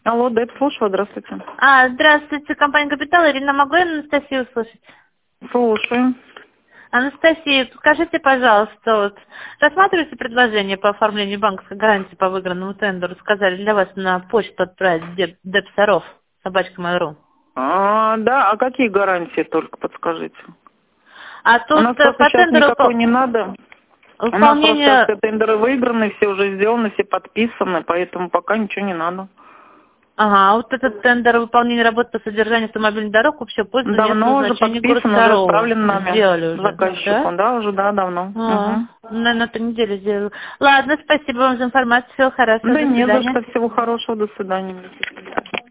Алло, ДЭП, слушаю, здравствуйте. Здравствуйте, компания «Капитал». Ирина, могу я Анастасию услышать? Слушаю. Анастасия, скажите, пожалуйста, рассматриваете предложение по оформлению банковской гарантии по выигранному тендеру? Сказали, для вас на почту отправить ДЭП-Саров, собачка.mail.ru. Да, а какие гарантии, только подскажите? У Тут нас просто по сейчас тендеру никакой не надо. У нас просто сейчас выполнение... все тендеры выиграны, все уже сделаны, все подписаны, поэтому пока ничего не надо. Этот тендер выполнения работ по содержанию автомобильных дорог общего пользования мест Давно уже назначения город подписан, уже Саров. отправлен нами Сделали уже, заказчику. да? Да, уже, да, давно. Угу. На той неделе сделала. Ладно, спасибо вам за информацию. Всего хорошего. Да До не за свидания. что, всего хорошего, до свидания.